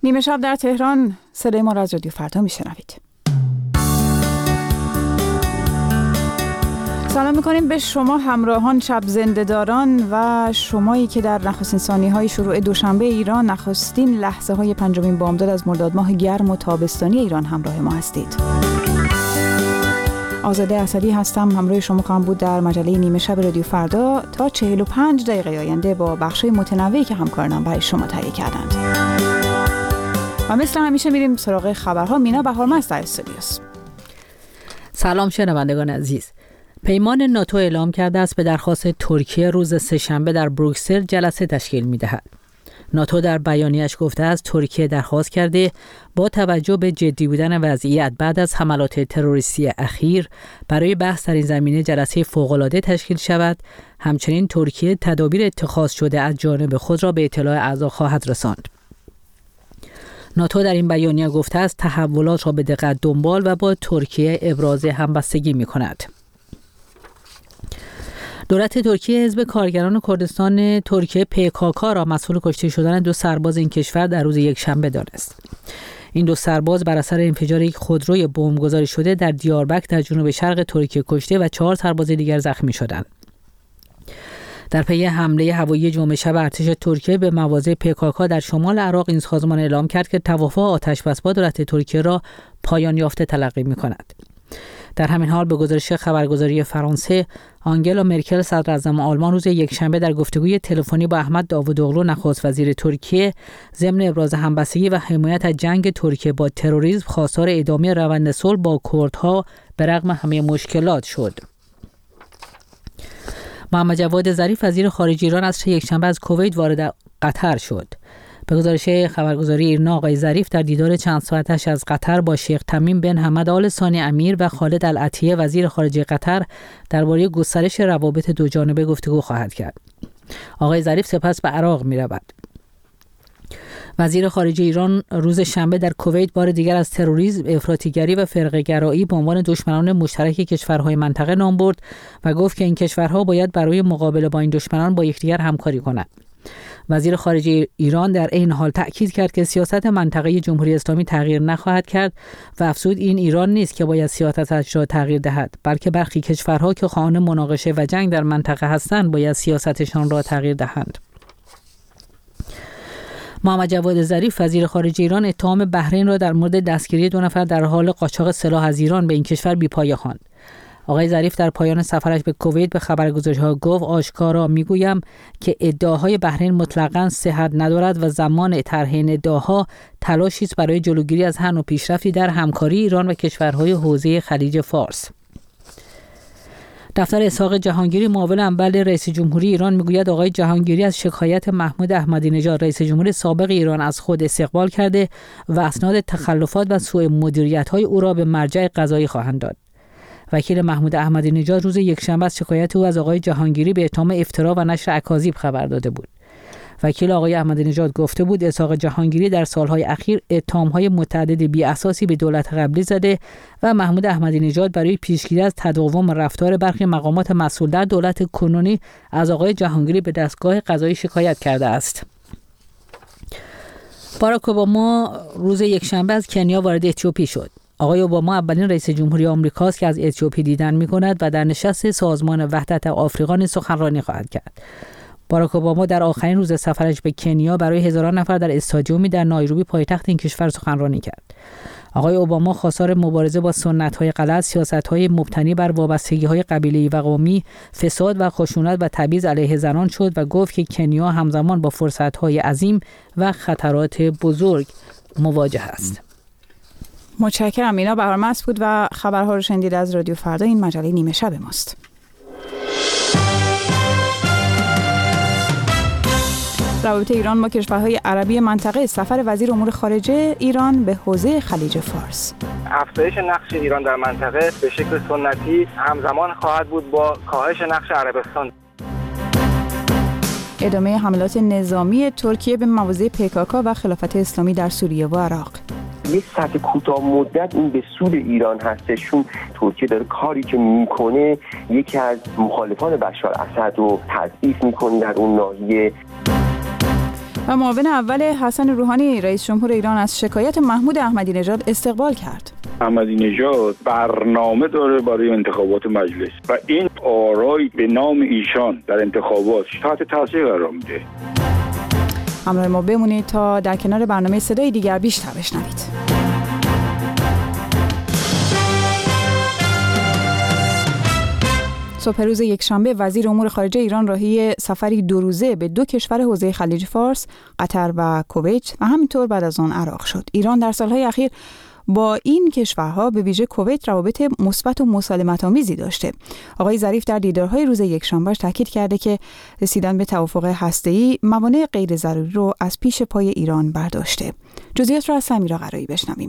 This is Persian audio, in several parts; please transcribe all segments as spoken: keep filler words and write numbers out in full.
نیمه شب در تهران، صدای ما را از رادیو فردا میشنوید. سلام میکنیم به شما همراهان شب زنده‌داران و شمایی که در نخستین ثانیه‌های شروع دوشنبه ایران، نخستین لحظه های پنجمین بامداد از مرداد ماه گرم و تابستانی ایران همراه ما هستید. آزاده اسدی هستم، همراه شما خواهم بود در مجله نیمه شب رادیو فردا تا چهل و پنج دقیقه آینده با بخش‌های متنوعی که همکارانم برای شما تهیه کردند. و مثل همیشه میریم سراغ خبرها. مینا بهارمست در استودیوست. سلام شنوندگان عزیز. پیمان ناتو اعلام کرده است به درخواست ترکیه روز سه‌شنبه در بروکسل جلسه تشکیل می‌دهد. ناتو در بیانیه‌اش گفته است ترکیه درخواست کرده با توجه به جدی بودن وضعیت بعد از حملات تروریستی اخیر برای بحث در این زمینه جلسه فوق‌العاده تشکیل شود. همچنین ترکیه تدابیر اتخاذ شده از جانب خود را به اطلاع اعضا خواهد رساند. ناتو در این بیانیه گفته است تحولات را به دقت دنبال و با ترکیه ابراز همبستگی می‌کند. دولت ترکیه حزب کارگران کردستان ترکیه پی کی کی را مسئول کشته شدن دو سرباز این کشور در روز یکشنبه دانست. این دو سرباز بر اثر انفجار یک خودروی بمبگذاری شده در دیاربکر در جنوب شرق ترکیه کشته و چهار سرباز دیگر زخمی شدند. در پی حمله هوایی جمعه شب ارتش ترکیه به مواضع پی کی کی در شمال عراق، این سازمان اعلام کرد که توافق آتش‌بس با دولت ترکیه را پایان یافته تلقی می‌کند. در همین حال به گزارش خبرگزاری فرانسه، آنگلا مرکل صدراعظم آلمان روز یکشنبه در گفتگوی تلفنی با احمد داوودوغلو نخست وزیر ترکیه ضمن ابراز همبستگی و حمایت از جنگ ترکیه با تروریسم خواستار ادامه روند صلح با کردها به رغم همه مشکلات شد. محمد جواد ظریف وزیر خارجه ایران عصر یکشنبه از کویت وارد قطر شد. به گزارش خبرگزاری ایرنا، آقای ظریف در دیدار چند ساعتش از قطر با شیخ تمیم بن حمد آل ثانی امیر و خالد العطیه وزیر خارجه قطر درباره گسترش روابط دو جانبه گفتگو خواهد کرد. آقای ظریف سپس به عراق می رود. وزیر خارجه ایران روز شنبه در کویت بار دیگر از تروریسم، افراطیگری و فرقه‌گرایی به عنوان دشمنان مشترک کشورهای منطقه نام برد و گفت که این کشورها باید برای مقابله با این دشمنان با یکدیگر همکاری کنند. وزیر خارجه ایران در این حال تأکید کرد که سیاست منطقه جمهوری اسلامی تغییر نخواهد کرد و افزود این ایران نیست که باید سیاستش را تغییر دهد، بلکه برخی کشورها که خواهان مناقشه و جنگ در منطقه هستند باید سیاستشان را تغییر دهند. محمد جواد ظریف وزیر خارجه ایران اتهام بحرین را در مورد دستگیری دو نفر در حال قاچاق سلاح از ایران به این کشور بی‌پایه خواند. آقای ظریف در پایان سفرش به کویت به خبرگزاری‌ها گفت آشکارا میگویم که ادعاهای بحرین مطلقاً صحت ندارد و زمان طرح این ادعاها تلاشی است برای جلوگیری از هر نوع پیشرفتی در همکاری ایران و کشورهای حوزه خلیج فارس. دفتر اسحاق جهانگیری معاون اول رئیس جمهوری ایران میگوید آقای جهانگیری از شکایت محمود احمدی نژاد رئیس جمهور سابق ایران از خود استقبال کرده و اسناد تخلفات و سوء مدیریت‌های او را به مرجع قضایی خواهند داد. وکیل محمود احمدی نژاد روز یکشنبه از شکایت او از آقای جهانگیری به اتهام افترا و نشر اکاذیب خبر داده بود. وکیل آقای احمدی نژاد گفته بود اسحاق جهانگیری در سالهای اخیر اتهام‌های متعدد بی اساسی به دولت قبلی زده و محمود احمدی نژاد برای پیشگیری از تداوم رفتار برخی مقامات مسئول در دولت کنونی از آقای جهانگیری به دستگاه قضایی شکایت کرده است. باراک اوباما روز یکشنبه از کنیا وارد اتیوپی شد. آقای اوباما اولین رئیس جمهوری آمریکاست که از اتیوپی دیدن می‌کند و در نشست سازمان وحدت آفریقا نیز سخنرانی خواهد کرد. باراک اوباما در آخرین روز سفرش به کنیا برای هزاران نفر در استادیومی در نایروبی پایتخت این کشور سخنرانی کرد. آقای اوباما خواستار مبارزه با سنت‌های غلط، سیاست‌های مبتنی بر وابستگی‌های قبیله‌ای و قومی، فساد و خشونت و تبعیض علیه زنان شد و گفت که کنیا همزمان با فرصت‌های عظیم و خطرات بزرگ مواجه است. متشکرم. مینا بهارمست بود و خبرها رو شنیدید از رادیو فردا. این مجله نیمه شب ماست. روابط ایران با کشورهای عربی منطقه، سفر وزیر امور خارجه ایران به حوزه خلیج فارس. افزایش نقش ایران در منطقه به شکل سنتی همزمان خواهد بود با کاهش نقش عربستان. ادامه حملات نظامی ترکیه به مواضع پی کی کی و خلافت اسلامی در سوریه و عراق. یک سطح کوتاه مدت این به سود ایران هستش، چون ترکیه داره کاری که میکنه یکی از مخالفان بشار اسد رو تضعیف میکنه در اون ناحیه. و معاون اول حسن روحانی رئیس جمهور ایران از شکایت محمود احمدی نژاد استقبال کرد. احمدی نژاد برنامه داره برای انتخابات مجلس و این آرای به نام ایشان در انتخابات تحت تاثیر قرار میده. همراه ما بمونید تا در کنار برنامه صدای دیگر بیشتر بشنوید. صبح روز یکشنبه وزیر امور خارجه ایران راهی سفری دو روزه به دو کشور حوزه خلیج فارس، قطر و کویت و همینطور بعد از آن عراق شد. ایران در سالهای اخیر با این کشورها به ویژه کویت روابط مثبت و مسالمت‌آمیزی داشته. آقای ظریف در دیدارهای روز یکشنبه تاکید کرده که رسیدن به توافق هسته‌ای موانع غیر ضروری رو از پیش پای ایران برداشته. جزئیات رو از سمیرا قرایی بشنویم.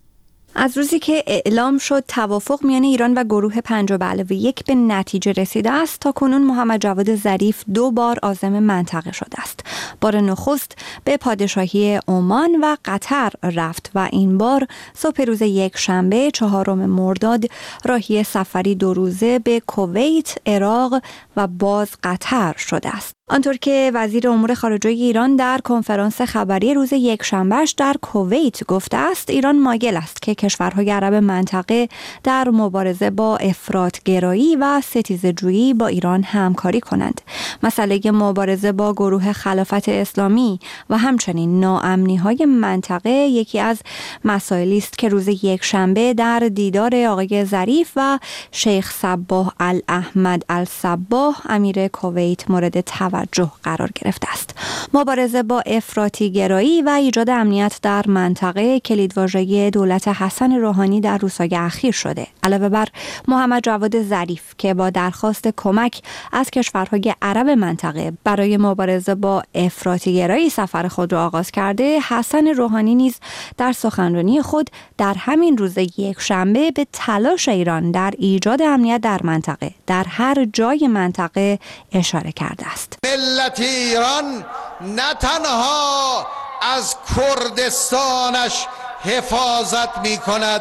از روزی که اعلام شد توافق میان ایران و گروه پنج به علاوه یک به نتیجه رسیده است، تا کنون محمد جواد ظریف دو بار عازم منطقه شده است. بار نخست به پادشاهی عمان و قطر رفت و این بار صبح روز یک شنبه چهارم مرداد راهی سفری دو روزه به کویت، عراق و باز قطر شده است. آنطور که وزیر امور خارجه ایران در کنفرانس خبری روز یکشنبهش در کویت گفته است، ایران مایل است که کشورهای عرب منطقه در مبارزه با افراط‌گرایی و ستیزه‌جویی با ایران همکاری کنند. مسئله مبارزه با گروه خلافت اسلامی و همچنین ناامنی‌های منطقه یکی از مسائلی است که روز یکشنبه در دیدار آقای ظریف و شیخ صباح الاحمد الصباح امیر کویت مورد توجه قرار گرفته است. مبارزه با افراطی گرایی و ایجاد امنیت در منطقه کلیدواژه دولت حسن روحانی در روزهای اخیر شده. علاوه بر محمد جواد ظریف که با درخواست کمک از کشورهای عرب منطقه برای مبارزه با افراطی گرایی سفر خود را آغاز کرده، حسن روحانی نیز در سخنرانی خود در همین روز یکشنبه به تلاش ایران در ایجاد امنیت در منطقه در هر جای منطقه اشاره کرده است. ملت ایران نه تنها از کردستانش حفاظت می کند،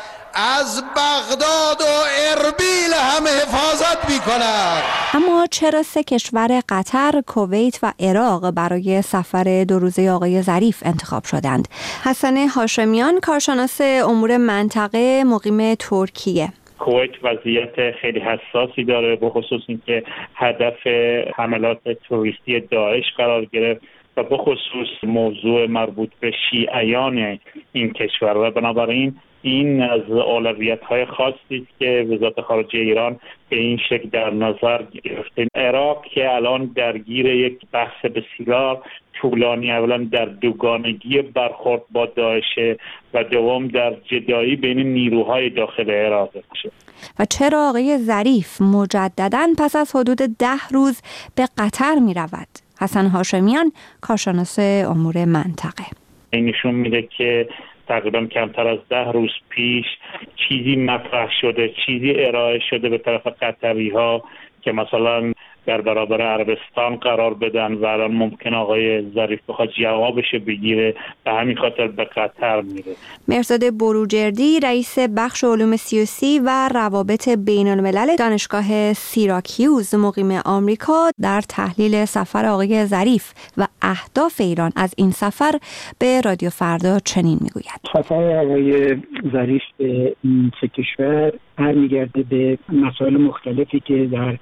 از بغداد و اربیل هم حفاظت می کند. اما چرا سه کشور قطر، کویت و عراق برای سفر دو روزه آقای ظریف انتخاب شدند؟ حسن هاشمیان، کارشناس امور منطقه، مقیم ترکیه. کویت وضعیت خیلی حساسی داره، به خصوص اینکه هدف حملات تروریستی داعش قرار گرفت و به خصوص موضوع مربوط به شیعیان این کشور و بنابراین این از اولویت‌های خاصی است که وزارت خارجه ایران به این شکل در نظر گرفته. عراق که الان درگیر یک بحث بسیار طولانی، اولا در دوگانگی برخورد با داعش و دوم در جدایی بین نیروهای داخل عراق شد. و چرا آقای ظریف مجدداً پس از حدود ده روز به قطر می رود؟ حسن هاشمیان، کارشناس امور منطقه. این نشون میده که تقریبا کمتر از ده روز پیش چیزی مطرح شده، چیزی ارائه شده به طرف قطری ها که مثلا در برابر عربستان قرار بدن و الان ممکن آقای ظریف بخواد جوابش بگیره، به همین خاطر به قطر میره. مرزاد بروجردی، رئیس بخش علوم سیاسی و روابط بین الملل دانشگاه سیراکیوز مقیم آمریکا، در تحلیل سفر آقای ظریف و اهداف ایران از این سفر به رادیو فردا چنین میگوید. سفر آقای ظریف به این سه کشور برمیگرده به مسائل مختلفی که در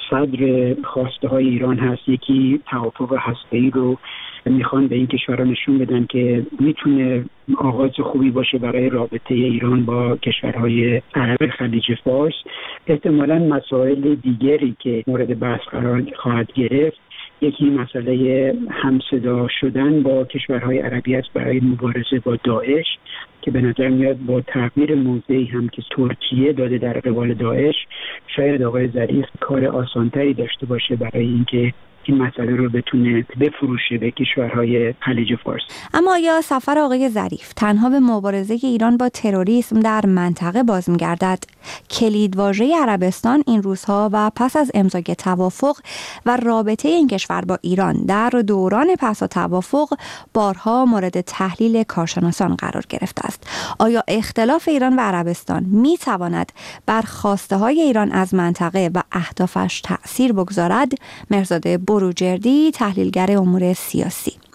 صدر خواسته های ایران هست. یکی توافق هسته‌ای رو میخوان به این کشورها نشون بدن که میتونه آغاز خوبی باشه برای رابطه ایران با کشورهای عرب خلیج فارس. احتمالاً مسائل دیگری که مورد بحث قرار خواهد گرفت، یکی مسئله همصدا شدن با کشورهای عربی است برای مبارزه با داعش که به نظر میاد با تغییر موضعی هم که ترکیه داده در قبال داعش، شاید آقای ظریف کار آسانتری داشته باشه برای اینکه این مسئله رو بتونه بفروشه به کشورهای خلیج فارس. اما آیا سفر آقای ظریف تنها به مبارزه ایران با تروریسم در منطقه باز می‌گردد؟ کلیدواژه عربستان این روزها و پس از امضای توافق و رابطه این کشور با ایران در دوران پس از توافق بارها مورد تحلیل کارشناسان قرار گرفته است. آیا اختلاف ایران و عربستان می‌تواند بر خواسته‌های ایران از منطقه و اهدافش تأثیر بگذارد؟ مرزاد بروجردی، تحلیلگر امور سیاسی.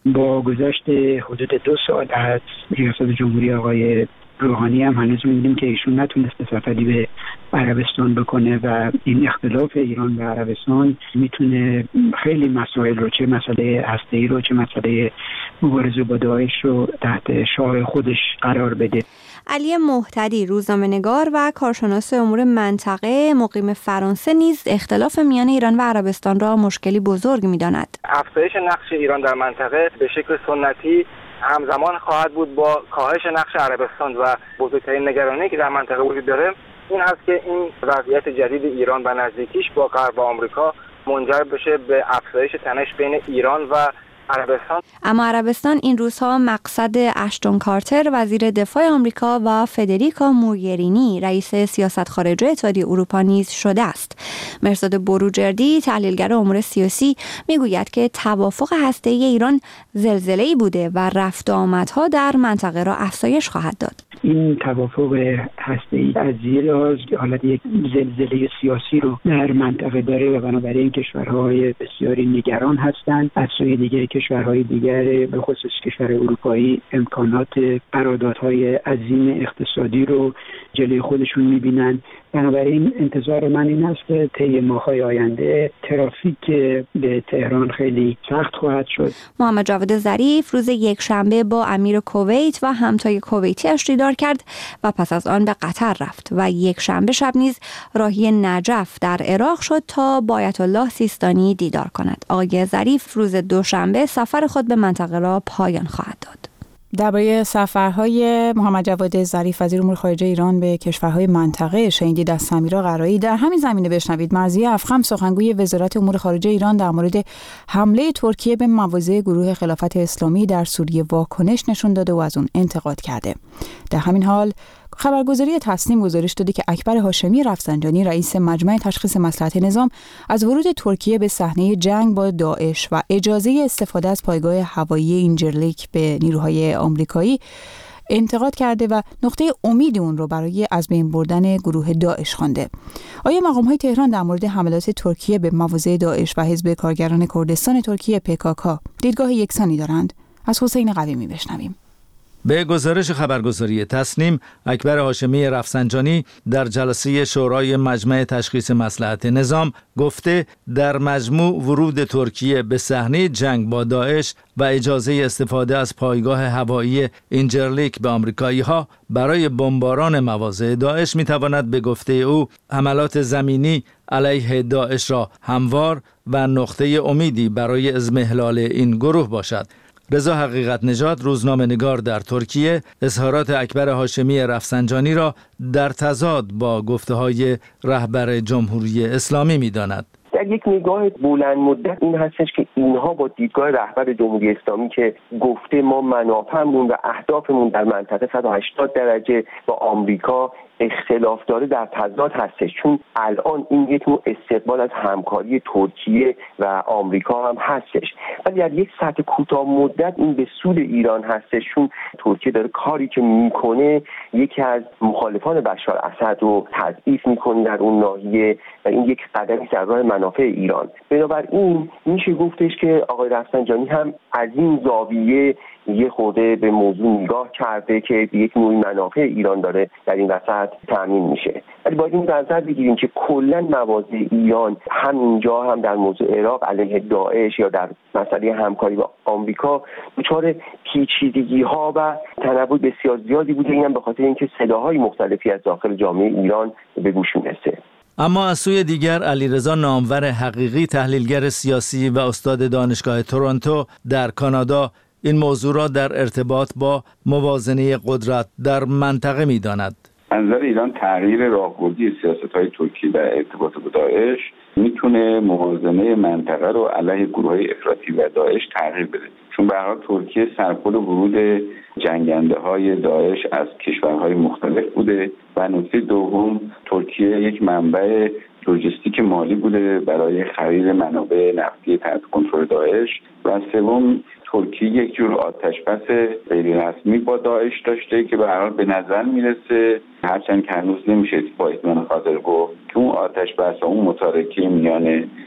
با گذشت حدود دو سال از ریاست جمهوری آقای روحانی هم هنوز می‌بینیم که ایشون نتونسته سفری به عربستان بکنه و این اختلاف ایران و عربستان میتونه خیلی مسائل رو، چه مسئله هسته‌ای رو چه مسئله مبارزه با داعش رو تحت شعار خودش قرار بده. علی مهتدی، روزنامه‌نگار و کارشناس امور منطقه مقیم فرانسه، نیز اختلاف میان ایران و عربستان را مشکلی بزرگ می‌داند. افزایش نقش ایران در منطقه به شکل سنتی همزمان خواهد بود با کاهش نقش عربستان و بزرگترین نگرانی که در منطقه وجود داره این هست که این وضعیت جدید ایران و نزدیکیش با غرب و آمریکا منجر بشه به افزایش تنش بین ایران و عربستان. اما عربستان این روزها مقصد اشتون کارتر وزیر دفاع آمریکا و فدریکا موگرینی رئیس سیاست خارجه اتحادیه اروپا نیز شده است. مرزاد بروجردی، تحلیلگر امور سیاسی، میگوید که توافق هسته‌ای ایران زلزله‌ای بوده و رفت و آمدها در منطقه را افزایش خواهد داد. این توافق هسته‌ای از زیر از حالت یک زلزله سیاسی رو در منطقه داره و بنابراین کشورهای بسیاری نگران هستند. از سوی دیگر کشورهای دیگر به خصوص کشور اروپایی امکانات قراردادهای عظیم اقتصادی رو جلوی خودشون می‌بینن. بنابراین انتظار من این است که طی ماه‌های آینده ترافیک به تهران خیلی سخت خواهد شد. محمد جواد ظریف روز یکشنبه با امیر کویت و همتای کویتی‌اش دیدار کرد و پس از آن به قطر رفت و یکشنبه شب نیز راهی نجف در عراق شد تا با آیت الله سیستانی دیدار کند. آقای ظریف روز دوشنبه سفر خود به منطقه را پایان خواهد داد. درباره سفرهای محمد جواد ظریف وزیر امور خارجه ایران به کشورهای منطقه شنیدید از سمیرا قرایی. در همین زمینه بشنوید مرضیه افخم، سخنگوی وزارت امور خارجه ایران، در مورد حمله ترکیه به مواضع گروه خلافت اسلامی در سوریه واکنش نشون داده و از اون انتقاد کرده. در همین حال خبرگزاری تسنیم گزارش داده که اکبر هاشمی رفسنجانی، رئیس مجمع تشخیص مصلحت نظام، از ورود ترکیه به صحنه جنگ با داعش و اجازه استفاده از پایگاه هوایی اینجرلیک به نیروهای آمریکایی انتقاد کرده و نقطه امید اون رو برای از بین بردن گروه داعش خوانده. آیا مقام‌های تهران در مورد حملات ترکیه به مواضع داعش و حزب کارگران کردستان ترکیه پی کی کی دیدگاه یکسانی دارند؟ از حسین قویمی بشنویم. به گزارش خبرگزاری تسنیم، اکبر هاشمی رفسنجانی در جلسه شورای مجمع تشخیص مصلحت نظام گفته در مجموع ورود ترکیه به صحنه جنگ با داعش و اجازه استفاده از پایگاه هوایی اینجرلیک به آمریکایی‌ها برای بمباران مواضع داعش می‌تواند به گفته او حملات زمینی علیه داعش را هموار و نقطه امیدی برای اضمحلال این گروه باشد. رضا حقیقت نژاد، روزنامه‌نگار در ترکیه، اظهارات اکبر هاشمی رفسنجانی را در تضاد با گفته‌های رهبر جمهوری اسلامی می‌داند. در یک نگاه بلند مدت این هستش که اینها با دیدگاه رهبر جمهوری اسلامی که گفته ما منافعمون و اهدافمون در منطقه صد و هشتاد درجه با آمریکا اختلاف داره در تضاد هستش، چون الان این یک نوع استقبال از همکاری ترکیه و آمریکا هم هستش، ولی در یک سطح کوتاه مدت این به سود ایران هستش، چون ترکیه داره کاری که میکنه یکی از مخالفان بشار اسد رو تضعیف میکنه در اون ناحیه و این یک قدمی در راه منافع ایران. بنابراین میشه گفتش که آقای رفسنجانی هم از این زاویه یه خورده به موضوع نگاه کرده که یک نوعی منافع ایران داره در این وسط تامین میشه. ولی باید این نظر بگیریم که کلا مواضع ایران هم اینجا هم در موضوع عراق علیه داعش یا در مسئله همکاری با آمریکا دچار پیچیدگی ها و تنوع بسیار زیادی بوده، اینم به خاطر اینکه صداهای مختلفی از داخل جامعه ایران به گوش میرسه. اما از سوی دیگر علیرضا نامور حقیقی، تحلیلگر سیاسی و استاد دانشگاه تورنتو در کانادا، این موضوع را در ارتباط با موازنه قدرت در منطقه می‌داند. از نظر ایران تغییر راهبردی سیاست‌های ترکیه در ارتباط با داعش میتونه موازنه منطقه رو علیه گروه‌های افراطی و داعش تغییر بده، چون به هر حال ترکیه سرپل ورود جنگنده‌های داعش از کشورهای مختلف بوده و نکته دوم ترکیه یک منبع لوجستیک مالی بوده برای خرید منابع نفتی تحت کنترل داعش و سوم ترکیه یک جور آتشبس غیر رسمی با داعش داشته که به هر حال به نظر میرسه، هرچند که هنوز نمیشه با اطمینان خاطر گفت که اون آتشبس و اون متارکه میان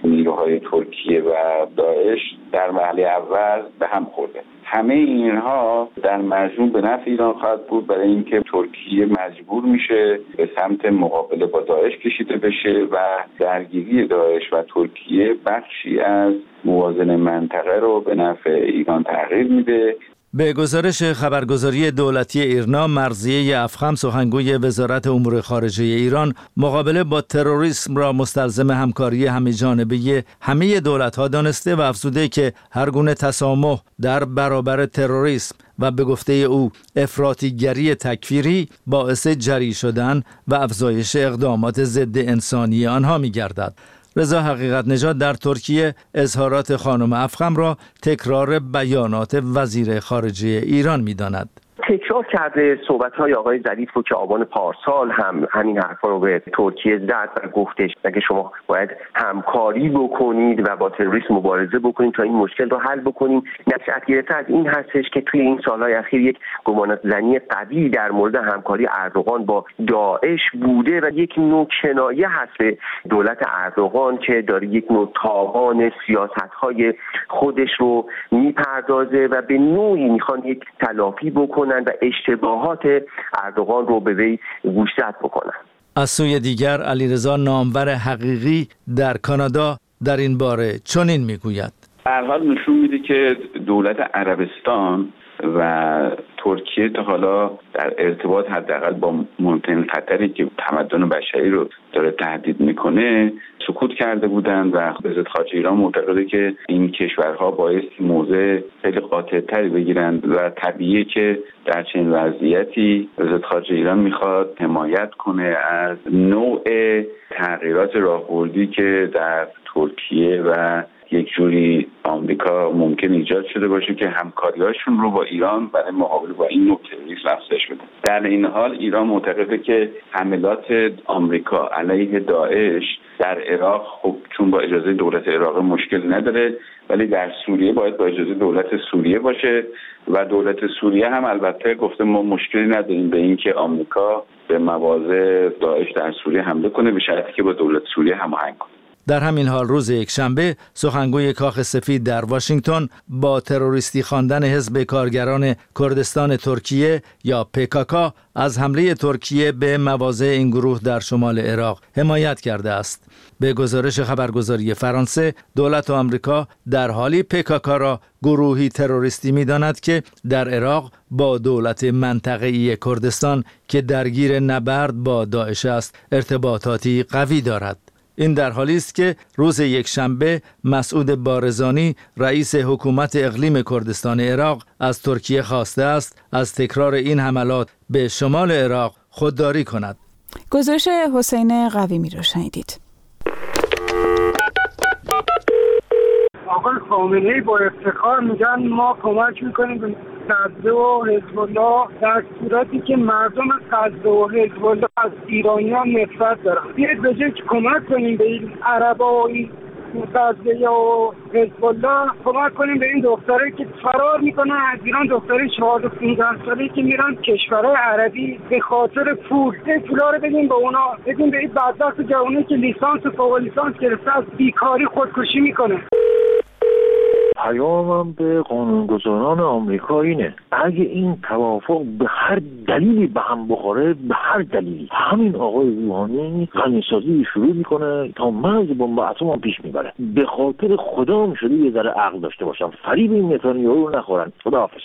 نیروهای ترکیه و داعش در مرحله اول به هم خورده. همه اینها در مجموع به نفع ایران خواهد بود، برای اینکه ترکیه مجبور میشه به سمت مقابله با داعش کشیده بشه و درگیری داعش و ترکیه بخشی از موازنه منطقه رو به نفع ایران تغییر میده. به گزارش خبرگزاری دولتی ایرنا، مرضیه افخم سخنگوی وزارت امور خارجه ایران مقابله با تروریسم را مستلزم همکاری همه‌جانبه همه دولت‌ها دانسته و افزوده که هر گونه تسامح در برابر تروریسم و به گفته او افراطیگری تکفیری باعث جری شدن و افزایش اقدامات ضد انسانی آنها می‌گردد. رضا حقیقت نژاد در ترکیه اظهارات خانم افخم را تکرار بیانات وزیر خارجه ایران می‌داند. تکرار کرده صحبت‌های آقای ظریف رو که آبان پارسال هم همین حرفا رو به ترکیه زد و گفتش که شما باید همکاری بکنید و با تروریسم مبارزه بکنید تا این مشکل رو حل بکنیم. نشأت گرفته از این هستش که توی این سالهای اخیر یک گمانات زنی قوی در مورد همکاری اردوغان با داعش بوده و یک نوع کنایه هست به دولت اردوغان که داره یک نوع تاوان سیاست‌های خودش رو میپردازه و به نوعی میخوان یک تلافی بکنن و اشتباهات اردوغان رو به وی گوشزد بکنن. از سوی دیگر علیرضا نامور حقیقی در کانادا در این باره چنین میگوید: به هر حال نشون میده که دولت عربستان و ترکیه تا حالا در ارتباط حداقل با ممکن خطری که تمدن بشری رو داره تهدید میکنه سکوت کرده بودند و وزارت خارجه ایران معتقده که این کشورها باعث موضع خیلی قاطع‌تری بگیرند و طبیعیه که در چنین وضعیتی وزارت خارجه ایران میخواد حمایت کنه از نوع تغییرات راهبردی که در ترکیه و یک جوری آمریکا ممکن ایجاد شده باشه که همکاریاشون رو با ایران برای مقابله با این نوع تروریسم افزایش بده. در این حال ایران معتقده که حملات آمریکا علیه داعش در عراق خب چون با اجازه دولت عراق مشکل نداره، ولی در سوریه باید با اجازه دولت سوریه باشه و دولت سوریه هم البته گفته ما مشکلی نداریم به اینکه آمریکا به مواضع داعش در سوریه حمله کنه به شرطی که با دولت سوریه هماهنگ کنه. در همین حال روز یکشنبه سخنگوی کاخ سفید در واشنگتن با تروریستی خواندن حزب کارگران کردستان ترکیه یا پیکاکا از حمله ترکیه به مواضع این گروه در شمال عراق حمایت کرده است. به گزارش خبرگزاری فرانسه، دولت آمریکا در حالی پیکاکا را گروهی تروریستی می‌داند که در عراق با دولت منطقه‌ای کردستان که درگیر نبرد با داعش است ارتباطاتی قوی دارد. این در حالی است که روز یکشنبه مسعود بارزانی رئیس حکومت اقلیم کردستان عراق از ترکیه خواسته است از تکرار این حملات به شمال عراق خودداری کند. گزارش حسین قویمی را شنیدید. آقای خامنه‌ای با افتخار میگن ما کمک میکنیم به غزه و حزب الله در صورتی که مردم غزه و حزب الله از ایرانیان نفرت دارن. بیاید به جای که کمک کنیم به این عربا و این غزه و حزب الله کمک کنیم به این دختره که فرار میکنن از ایران، دختره چهارده پانزده ساله‌ای که میرن کشورهای عربی به خاطر پول. این پولا رو بدیم به اونا، بدیم به این بدبخت جوانی که لیسانس و فوق لیسانس گرفته از بیکاری خودکشی میکنه. پیامم به قانونگذاران آمریکا اینه: اگه این توافق به هر دلیلی به هم بخوره، به هر دلیلی، همین آقای روحانی غنیسازی شروع میکنه تا مرز بمب اتم هم پیش میبره. به خاطر خدا هم شده یه ذره عقل داشته باشم، فریب این نتانیاهو رو نخورن. خداحافظ.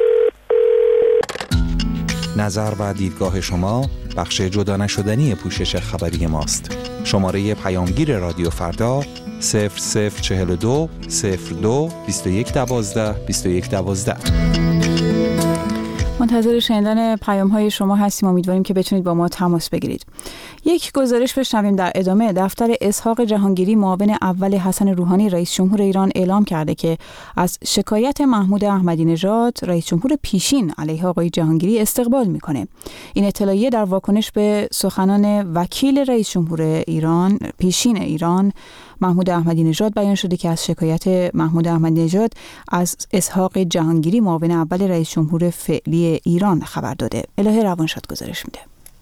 نظر و دیدگاه شما بخش جدا نشدنی پوشش خبری ماست. شماره پیامگیر رادیو فردا صفر صفر چهل و دو صفر دو بیست و یک دوازده بیست و یک دوازده. منتظر شنیدن پیام‌های شما هستیم. امیدواریم که بتونید با ما تماس بگیرید. یک گزارش بشنویم در ادامه. دفتر اسحاق جهانگیری معاون اول حسن روحانی رئیس جمهور ایران اعلام کرده که از شکایت محمود احمدی نژاد رئیس جمهور پیشین علیه آقای جهانگیری استقبال میکنه. این اطلاعیه در واکنش به سخنان وکیل رئیس جمهور ایران پیشین ایران محمود احمدی نژاد بیان شده که از شکایت محمود احمدی نژاد از اسحاق جهانگیری معاون اول رئیس جمهور فعلی ایران خبر داده. الهه روانشاد گزارش میده.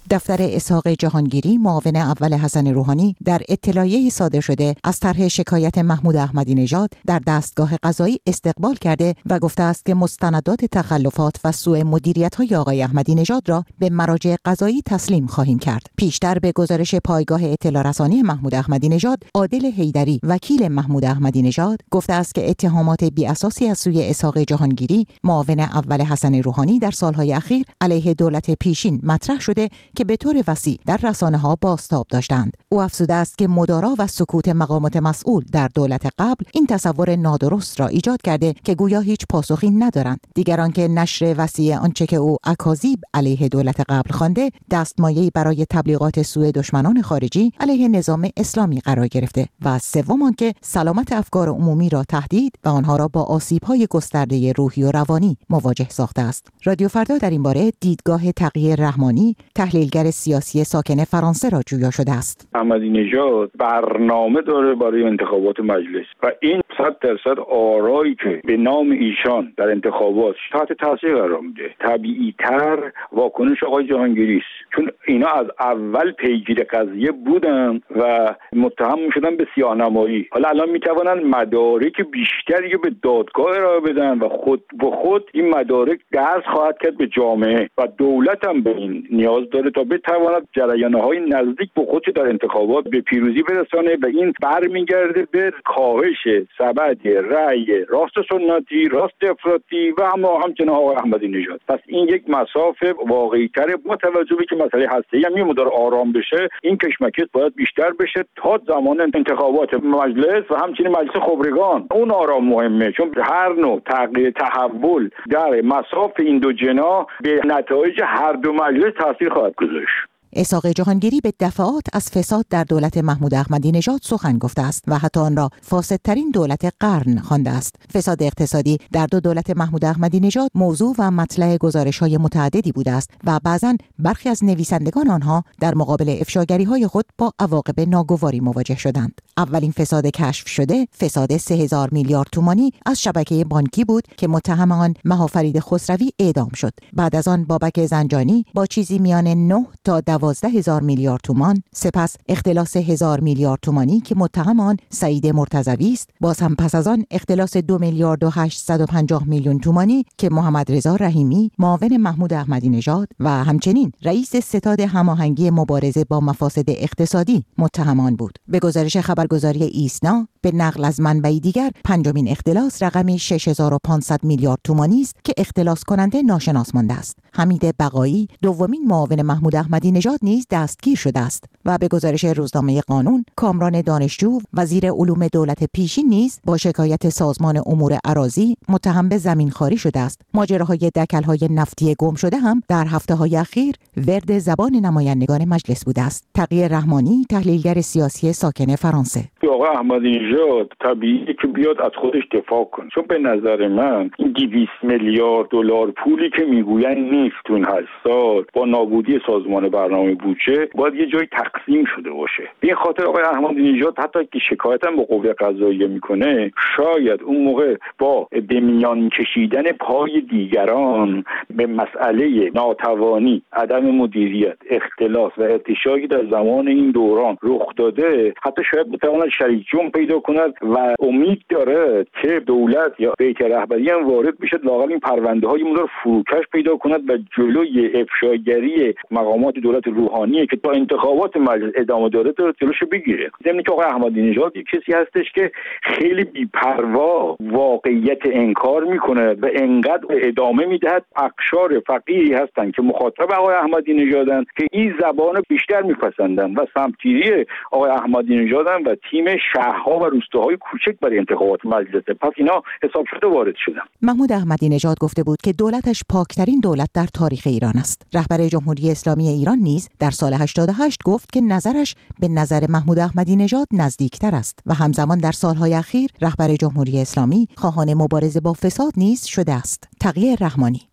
دفتر اسحاق جهانگیری معاون اول حسن روحانی در اطلاعیه‌ای صادر شده از طرح شکایت محمود احمدی نژاد در دستگاه قضایی استقبال کرده و گفته است که مستندات تخلفات و سوء مدیریت‌های آقای احمدی نژاد را به مراجع قضایی تسلیم خواهیم کرد. پیشتر به گزارش پایگاه اطلاع رسانی محمود احمدی نژاد، عادل حیدری وکیل محمود احمدی نژاد گفته است که اتهامات بی اساسی از سوی اسحاق جهانگیری معاون اول حسن روحانی در سالهای اخیر علیه دولت پیشین مطرح شده که به طور وسیع در رسانه‌ها بازتاب داشتند. او افزوده است که مدارا و سکوت مقامات مسئول در دولت قبل این تصور نادرست را ایجاد کرده که گویا هیچ پاسخی ندارند. دیگران که نشر وسیع آنچه که او اکاذیب علیه دولت قبل خوانده دستمایه‌ای برای تبلیغات سوء دشمنان خارجی علیه نظام اسلامی قرار گرفته و سوم آنکه سلامت افکار عمومی را تهدید و آنها را با آسیب‌های گسترده روحی و روانی مواجه ساخته است. رادیو فردا در این باره دیدگاه تقی رحمانی، تحلیلگر سیاسی ساکن فرانسه را جویا شده است. احمدی نژاد برنامه داره برای انتخابات مجلس و این صد درصد آرایی که به نام ایشان در انتخابات تحت تاثیر قرار میده. طبیعی تر واکنش آقای جهانگیری است، چون اینا از اول پیگیر قضیه بودن و متهم میشدن به سیاه‌نمایی. حالا الان میتوانن مدارک بیشتری به دادگاه ارائه بدن و خود به خود این مدارک درس خواهد کرد به جامعه و دولت هم به این نیاز داره تا بتواند جریان‌های نزدیک به خودش در انتخابات به پیروزی برسانه و این برمیگرده به کاهش سبد رأی راست سنتی، راست افراطی و هم همچنین آقای احمدی نژاد. پس این یک مسافه واقعی‌تر با توجه به که مسئله هسته‌ای هم میمونه آرام بشه، این کشمکش باید بیشتر بشه تا زمان انتخابات مجلس و همچنین مجلس خبرگان. اون آرام مهمه، چون هر نوع تغییر تحول در مساف این دو جناح به نتایج هر دو مجلس تاثیر خواهد گذاشت. اسحاق جهانگیری به دفعات از فساد در دولت محمود احمدی نژاد سخن گفته است و حتی آن را فاسدترین دولت قرن خوانده است. فساد اقتصادی در دو دولت محمود احمدی نژاد موضوع و مطلع گزارش‌های متعددی بوده است و بعضاً برخی از نویسندگان آنها در مقابل افشاگری‌های خود با عواقب ناگواری مواجه شدند. اولین فساد کشف شده فساد سه هزار میلیارد تومانی از شبکه بانکی بود که متهم آن مهافرید خسروی اعدام شد. بعد از آن بابک زنجانی با چیزی میان نه تا دوازده هزار میلیارد تومان، سپس اختلاس هزار میلیارد تومانی که متهم آن سعید مرتضوی است، باز هم پس از آن اختلاس دو میلیارد و هشتصد و پنجاه میلیون تومانی که محمد رضا رحیمی معاون محمود احمدی نژاد و همچنین رئیس ستاد هماهنگی مبارزه با مفاسد اقتصادی متهمان بود. به گزارش خبرگزاری ایسنا به نقل از منبعی دیگر پنجمین اختلاس رقمی شش هزار و پانصد میلیارد تومانی است که اختلاس کننده ناشناس مانده است. حمید بقایی دومین معاون محمود احمدی نژاد نیز دستگیر شده است و به گزارش روزنامه قانون کامران دانشجو وزیر علوم دولت پیشین نیز با شکایت سازمان امور اراضی متهم به زمینخواری شده است. ماجراهای دکل‌های نفتی گم شده هم در هفته‌های اخیر ورد زبان نمایندگان مجلس بوده است. تقی رحمانی تحلیلگر سیاسی ساکن فرانسه: آقای احمدی نژاد طبیعیه که بیاد از خودش دفاع کنه، چون به نظر من این دویست میلیارد دلار پولی که میگوین نیست تو این هشت سال با نابودی سازمان برنامه بودجه باید یه جای تقسیم شده باشه. به خاطر آقای احمدی نژاد حتی که شکایت هم به قوه قضاییه میکنه، شاید اون موقع با به میان کشیدن پای دیگران به مسئله ناتوانی، عدم مدیریت، اختلاس و ارتشایی در زمان این دوران رخ داده، حتی شاید بتواند شریک جون پیدا کند و امید داره که دولت یا بیت رهبری هم وارد بشه، لااقل این پرونده های مون رو فروکش پیدا کند و جلوی افشاگری مقامات دولت روحانی که تا انتخابات مجلس ادامه داره رو جلوشو بگیره. ضمن که آقای احمدی نژاد یک کسی هستش که خیلی بی‌پروا واقعیت انکار میکنه و انقدر ادامه میدهد. اقشار فقیری هستن که مخاطب آقای احمدی نژادن که این زبانو بیشتر میپسندن و سمتگیری آقای احمدی نژادن و تیم شهرها و روستاهای کوچک برای انتخابات مجلس. پس اینا حساب شده وارد شدن. محمود احمدی نژاد گفته بود که دولتش پاکترین دولت در تاریخ ایران است. رهبر جمهوری اسلامی ایران نیز در سال هشتاد و هشت گفت که نظرش به نظر محمود احمدی نژاد نزدیکتر است و همزمان در سالهای اخیر رهبر جمهوری اسلامی خواهان مبارزه با فساد نیز شده است. تقی رحمانی: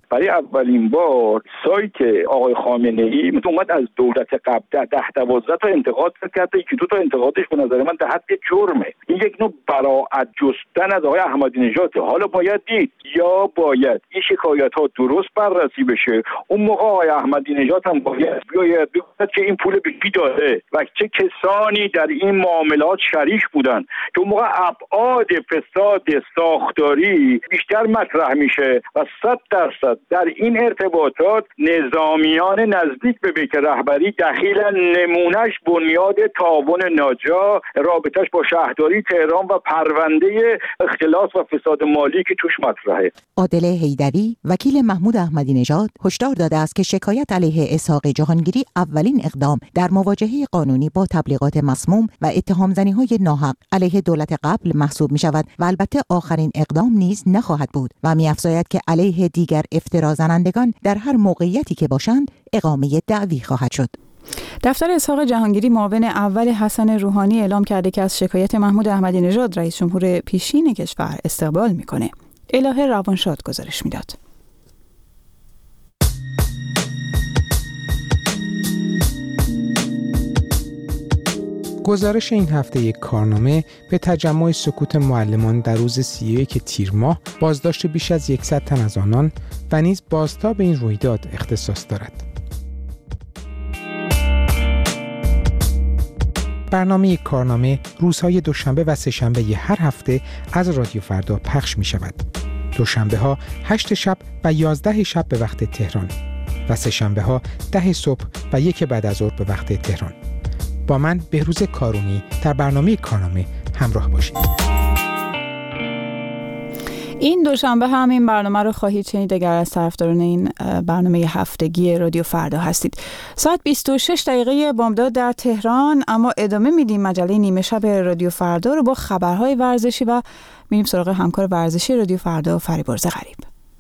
برای اولین بار سایت آقای خامنه‌ای اومد از دولت قبل ده دوازده تا انتقاد کرد، یکی دو تا انتقادش به نظر من در حد جرمه. این یک نوع براءت جستن از آقای احمدی نژاد. حالا باید دید یا باید این شکایت‌ها درست بررسی بشه. اون موقع آقای احمدی نژاد هم باید بیاید بگوید که این پول به کی داده و چه کسانی در این معاملات شریک بودن که اون موقع ابعاد فساد ساختاری بیشتر مطرح میشه و صد درصد در این ارتباطات نظامیان نزدیک به بیت رهبری دخیلن. نمونهش بنیاد تعاون ناجا، رابطش با شهرداری تهران و پرونده اختلاس و فساد مالی که توش مطرحه. عادل حیدری وکیل محمود احمدی نژاد هشدار داده است که شکایت علیه اسحاق جهانگیری اولین اقدام در مواجهه قانونی با تبلیغات مسموم و اتهام زنی‌های ناحق علیه دولت قبل محسوب می شود و البته آخرین اقدام نیز نخواهد بود و می‌افزاید که علیه دیگر افترا زنندگان در هر موقعیتی که باشند اقامه دعوی خواهد شد. دفتر اسحاق جهانگیری معاون اول حسن روحانی اعلام کرده که از شکایت محمود احمدی نژاد رئیس جمهور پیشین کشور استقبال می‌کنه. الهه روانشاد گزارش میداد. گزارش این هفته یک کارنامه به تجمع سکوت معلمان در روز سی و یک تیر ماه، بازداشت بیش از صد تن از آنان و نیز بازتاب این رویداد اختصاص دارد. برنامه یک کارنامه روزهای دوشنبه و سه‌شنبه هر هفته از رادیو فردا پخش می شود. دوشنبه ها هشت شب و یازده شب به وقت تهران و سه‌شنبه ها ده صبح و یک بعد از ظهر به وقت تهران. با من بهروز کارونی در برنامه کارنامه همراه باشید. این دوشنبه هم این برنامه رو خواهید شنید اگر از طرفداران این برنامه هفتگی رادیو فردا هستید. ساعت بیست و شش دقیقه بامداد در تهران، اما ادامه میدیم مجله نیمه شب رادیو فردا رو با خبرهای ورزشی و میریم سراغ همکار ورزشی رادیو فردا فریبرز غریب.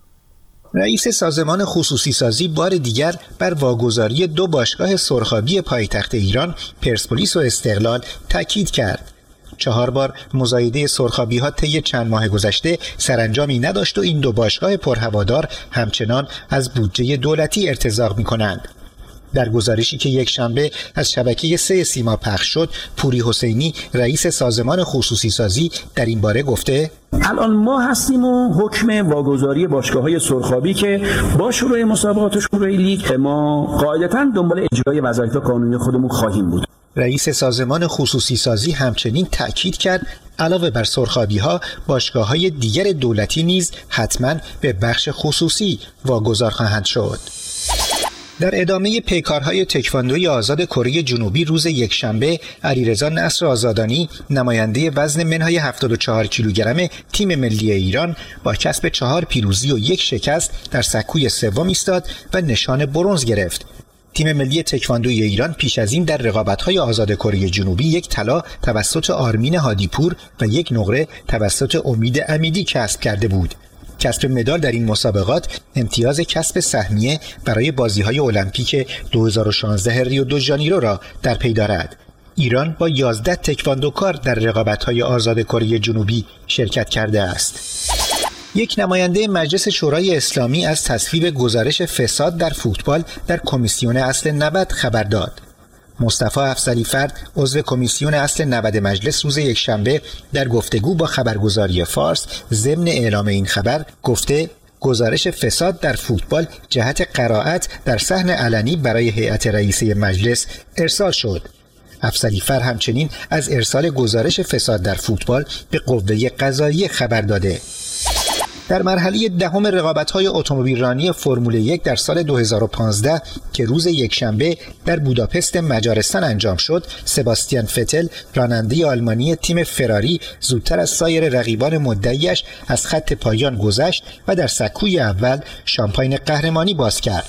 رئیس سازمان خصوصی سازی بار دیگر بر واگذاری دو باشگاه سرخابی پایتخت ایران، پرسپولیس و استقلال تاکید کرد. چهار بار مزایده سرخابی‌ها طی چند ماه گذشته سرانجامی نداشت و این دو باشگاه پرهوادار همچنان از بودجه دولتی ارتزاق می‌کنند. در گزارشی که یک شنبه از شبکه سه سیما پخش شد، پوری حسینی رئیس سازمان خصوصی سازی در این باره گفته: الان ما هستیم و حکم واگذاری باشگاه‌های سرخابی که با شروع مسابقات و شروع لیگ ما قاعدتاً دنبال اجرای وظایف قانونی خودمون خواهیم بود. رئیس سازمان خصوصی سازی همچنین تاکید کرد علاوه بر سرخابی‌ها، باشگاه‌های دیگر دولتی نیز حتماً به بخش خصوصی واگذار خواهند شد. در ادامه پیکارهای تکواندوی آزاد کره جنوبی روز یکشنبه، علیرضا نصر آزادانی نماینده وزن منهای هفتاد و چهار کیلوگرم تیم ملی ایران با کسب چهار پیروزی و یک شکست در سکوی سوم ایستاد و نشان برنز گرفت. تیم ملی تکواندوی ایران پیش از این در رقابت‌های آزاد کره جنوبی یک طلا توسط آرمین هادیپور و یک نقره توسط امید امیدی کسب کرده بود. کسب مدال در این مسابقات امتیاز کسب سهمیه برای بازی‌های المپیک دو هزار و شانزده ریو دو ژانیرو را در پی دارد. ایران با یازده تکواندوکار در رقابت‌های آزاد کره جنوبی شرکت کرده است. یک نماینده مجلس شورای اسلامی از تصویب گزارش فساد در فوتبال در کمیسیون اصل نود خبر داد. مصطفی افضلی فرد، عضو کمیسیون اصل نود مجلس، روز یکشنبه در گفتگو با خبرگزاری فارس ضمن اعلام این خبر گفته گزارش فساد در فوتبال جهت قرائت در صحن علنی برای هیئت رئیسه مجلس ارسال شد. افضلی فرد همچنین از ارسال گزارش فساد در فوتبال به قوه قضاییه خبر داده. در مرحله دهم رقابت‌های اتومبیلرانی فرمول یک در سال دو هزار و پانزده که روز یکشنبه در بوداپست مجارستان انجام شد، سباستیان فتل راننده آلمانی تیم فراری زودتر از سایر رقیبان مدعیش از خط پایان گذشت و در سکوی اول شامپاین قهرمانی باز کرد.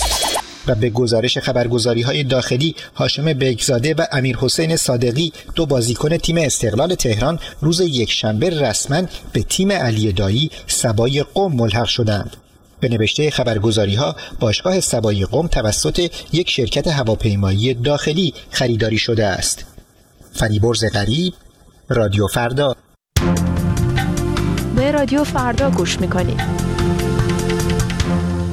و به گزارش خبرگزاری‌های داخلی، هاشم بیگزاده و امیر حسین صادقی، دو بازیکن تیم استقلال تهران، روز یکشنبه رسما به تیم علی دایی سبای قم ملحق شدند. به نوشته خبرگزاری‌ها، باشگاه سبای قم توسط یک شرکت هواپیمایی داخلی خریداری شده است. فریبرز غریب، رادیو فردا. به رادیو فردا گوش می‌کنید.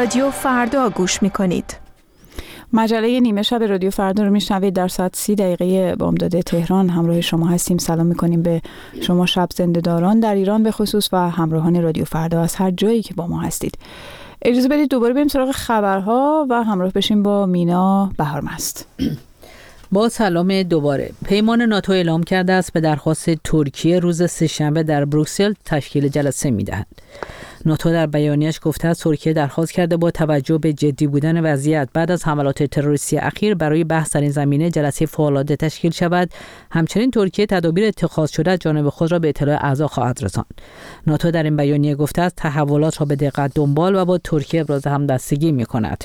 رادیو فردا گوش میکنید. مجله نیمه شب رادیو فردا رو میشنوید. در ساعت سی دقیقه بامداد تهران همراه شما هستیم. سلام میکنیم به شما شب زنده داران در ایران به خصوص و همراهان رادیو فردا از هر جایی که با ما هستید. اجازه بدید دوباره بریم سراغ خبرها و همراه بشیم با مینا بهارمست. با سلام دوباره. پیمان ناتو اعلام کرده است به درخواست ترکیه روز سه‌شنبه در بروکسل تشکیل جلسه می‌دهد. ناتو در بیانیه‌اش گفته است ترکیه درخواست کرده با توجه به جدی بودن وضعیت بعد از حملات تروریستی اخیر برای بحث در این زمینه جلسه فوق‌العاده تشکیل شود. همچنین ترکیه تدابیر اتخاذ شده از جانب خود را به اطلاع اعضا خواهد رساند. ناتو در این بیانیه گفته است تحولات را به دقت دنبال و با ترکیه ابراز همدستگی می‌کند.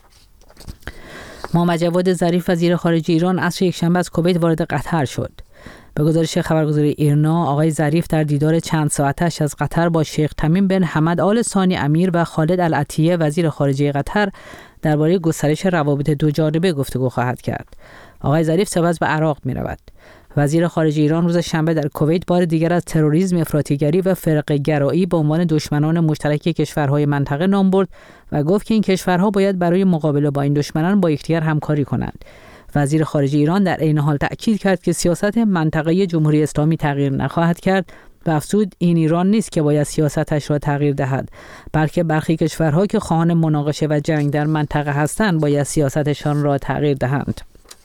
محمد جواد ظریف وزیر خارجه ایران عصر یکشنبه از کویت وارد قطر شد. به گزارش خبرگزاری ایرنا، آقای ظریف در دیدار چند ساعتش از قطر با شیخ تمیم بن حمد آل ثانی امیر و خالد العطیه وزیر خارجه قطر درباره گسترش روابط دو جانبه گفتگو خواهد کرد. آقای ظریف سپس به عراق می رود. وزیر خارجه ایران روز شنبه در کویت بار دیگر از تروریسم، افراطیگری و فرقه‌گرایی به عنوان دشمنان مشترک کشورهای منطقه نام برد و گفت که این کشورها باید برای مقابله با این دشمنان با یکدیگر همکاری کنند. وزیر خارجه ایران در عین حال تأکید کرد که سیاست منطقه جمهوری اسلامی تغییر نخواهد کرد و افزود این ایران نیست که باید سیاستش را تغییر دهد، بلکه برخی کشورها که خواهان مناقشه و جنگ در منطقه هستند باید سیاستشان را تغییر دهند.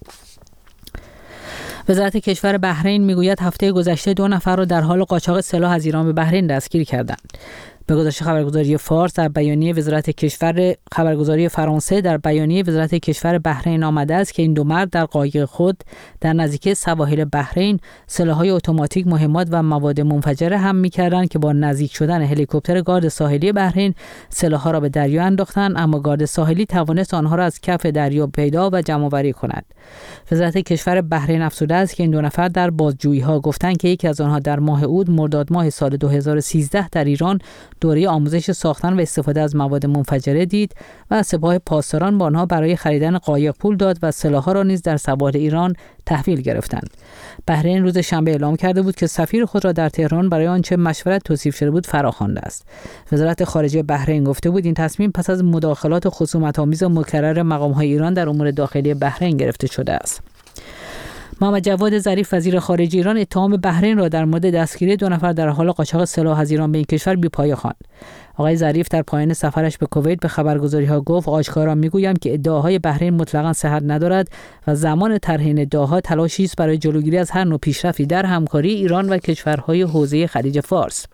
وزارت کشور بحرین میگوید هفته گذشته دو نفر را در حال قاچاق سلاح از ایران به بحرین دستگیر کردند. به گزارش خبرگزاری فارس در بیانیه وزارت کشور خبرگزاری فرانسه در بیانیه وزارت کشور بحرین آمده است که این دو مرد در قایق خود در نزدیکی سواحل بحرین سلاح‌های اتوماتیک، مهمات و مواد منفجره حمل می‌کردند که با نزدیک شدن هلیکوپتر گارد ساحلی بحرین سلاح‌ها را به دریا انداختند، اما گارد ساحلی توانست آنها را از کف دریا پیدا و جمع‌آوری کند. وزارت کشور بحرین افزوده است که این دو نفر در بازجویی‌ها گفتند که یکی از آنها در ماه اوت مرداد ماه سال دو هزار و سیزده در ایران دوره آموزش ساختن و استفاده از مواد منفجره دید و سپاه پاسداران با آنها برای خریدن قایق پول داد و سلاح‌ها را نیز در سواحل ایران تحویل گرفتند. بحرین روز شنبه اعلام کرده بود که سفیر خود را در تهران برای آنچه مشورت توصیف شده بود فراخوانده است. وزارت خارجه بحرین گفته بود این تصمیم پس از مداخلات خصومت‌آمیز مکرر مقام‌های ایران در امور داخلی بحرین گرفته شده است. محمد جواد ظریف وزیر خارجه ایران اتهام بحرین را در مورد دستگیری دو نفر در حال قاچاق سلاح از ایران به این کشور بی‌پایه خواند. آقای ظریف در پایان سفرش به کویت به خبرگزاری‌ها گفت آشکارا میگویم که ادعاهای بحرین مطلقاً صحت ندارد و زمان طرح این ادعاها تلاشی است برای جلوگیری از هر نوع پیشرفتی در همکاری ایران و کشورهای حوزه خلیج فارس.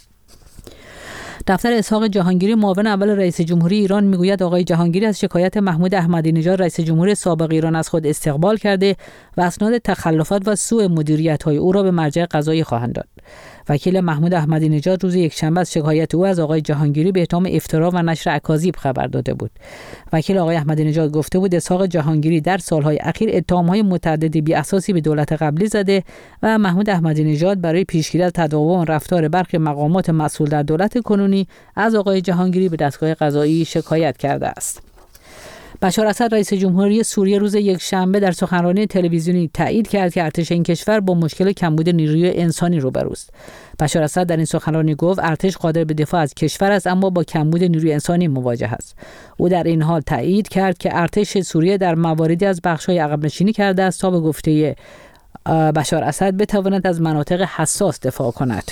دفتر اسحاق جهانگیری معاون اول رئیس جمهوری ایران میگوید آقای جهانگیری از شکایت محمود احمدی نژاد رئیس جمهوری سابق ایران از خود استقبال کرده و اسناد تخلفات و سوء مدیریت‌های او را به مرجع قضایی خواهند داد. وکیل محمود احمدی نژاد روز یکشنبه از شکایت او از آقای جهانگیری به اتهام افترا و نشر اکاذیب خبر داده بود. وکیل آقای احمدی نژاد گفته بود اسحاق جهانگیری در سالهای اخیر اتهام‌های متعددی بی اساسی به دولت قبلی زده و محمود احمدی نژاد برای پیشگیری از تداوم رفتار برخی مقامات مسئول در دولت کنونی از آقای جهانگیری به دستگاه قضایی شکایت کرده است. بشار اسد رئیس جمهوری سوریه روز یکشنبه در سخنرانی تلویزیونی تایید کرد که ارتش این کشور با مشکل کمبود نیروی انسانی روبروست. بشار اسد در این سخنرانی گفت ارتش قادر به دفاع از کشور است اما با کمبود نیروی انسانی مواجه است. او در این حال تایید کرد که ارتش سوریه در مواردی از بخش‌های عقب نشینی کرده است تا به گفته بشار اسد بتواند از مناطق حساس دفاع کند.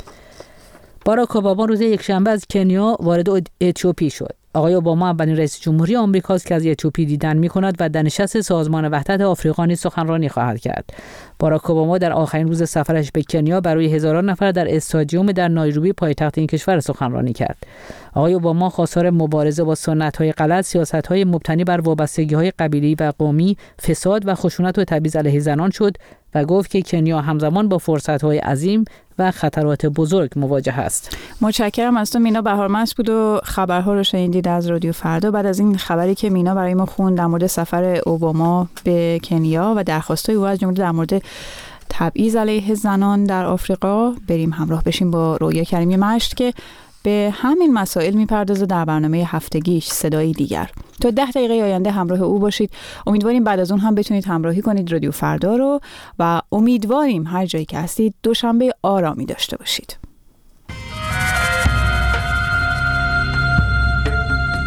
باراک اوباما روز یکشنبه از کنیا وارد اتیوپی شد. آقای اوباما اولین رئیس جمهوری آمریکاست که از اتیوپی دیدن می‌کند و در نشست سازمان وحدت آفریقا نیز سخنرانی خواهد کرد. باراک اوباما در آخرین روز سفرش به کنیا برای هزاران نفر در استادیوم در نایروبی پایتخت این کشور سخنرانی کرد. آقای اوباما خواستار مبارزه با سنت‌های غلط، سیاست‌های مبتنی بر وابستگی‌های قبیله‌ای و قومی، فساد و خشونت و تبعیض علیه زنان شد و گفت که کنیا همزمان با فرصت‌های عظیم و خطرات بزرگ مواجه است. متشکرم از تو مینا بهارمست بود و خبرها رو شنیدید از رادیو فردا. بعد از این خبری که مینا برای ما خوند در مورد سفر اوباما به کنیا و درخواست‌های او از جمله در مورد تبعیض علیه زنان در آفریقا، بریم همراه بشیم با رویا کریمی مشت که به همین مسائل میپردازه در برنامه هفتگیش صدای دیگر. تا ده دقیقه آینده همراه او باشید. امیدواریم بعد از اون هم بتونید همراهی کنید رادیو فردا رو و امیدواریم هر جایی که هستید دوشنبه آرامی داشته باشید.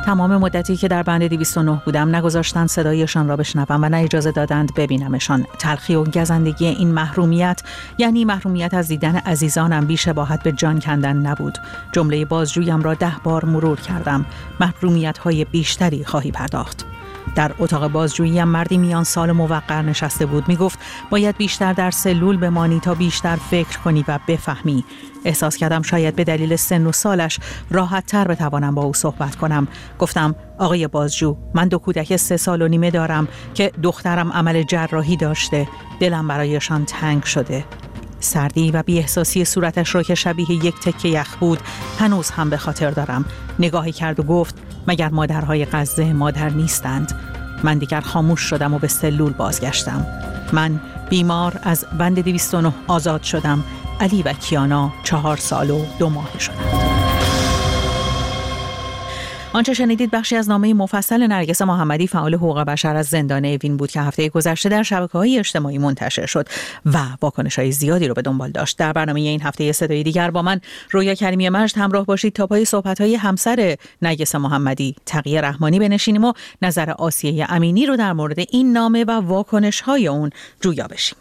تمام مدتی که در بند دویست و نه بودم نگذاشتند صدایشان را بشنوم و نه اجازه دادند ببینمشان. تلخی و گزندگی این محرومیت، یعنی محرومیت از دیدن عزیزانم، بی شباهت به جان کندن نبود. جمله بازجویم را ده بار مرور کردم. محرومیت‌های بیشتری خواهی پرداخت. در اتاق بازجوییم مردی میان سال موقر نشسته بود. می گفت باید بیشتر در سلول بمانی تا بیشتر فکر کنی و بفهمی. احساس کردم شاید به دلیل سن و سالش راحت تر بتوانم با او صحبت کنم. گفتم آقای بازجو، من دو کودک سه سال و نیمه دارم که دخترم عمل جراحی داشته. دلم برایشان تنگ شده. سردی و بی‌احساسی صورتش را که شبیه یک تکه یخ بود هنوز هم به خاطر دارم. نگاهی کرد و گفت مگر مادرهای غزه مادر نیستند؟ من دیگر خاموش شدم و به سلول بازگشتم. من بیمار از بند دویست و نه آزاد شدم. علی و کیانا چهار سال و دو ماه شدند. آنچه شنیدید بخشی از نامه مفصل نرگس محمدی، فعال حقوق بشر از زندان اوین بود که هفته گذشته در شبکه‌های اجتماعی منتشر شد و واکنش‌های زیادی رو به دنبال داشت. در برنامه این هفته صدای دیگر با من رویا کریمی مجد همراه باشید تا پای صحبت‌های همسر نرگس محمدی، تقیه رحمانی بنشینیم و نظر آسیه امینی رو در مورد این نامه و واکنش‌های اون جویا بشیم.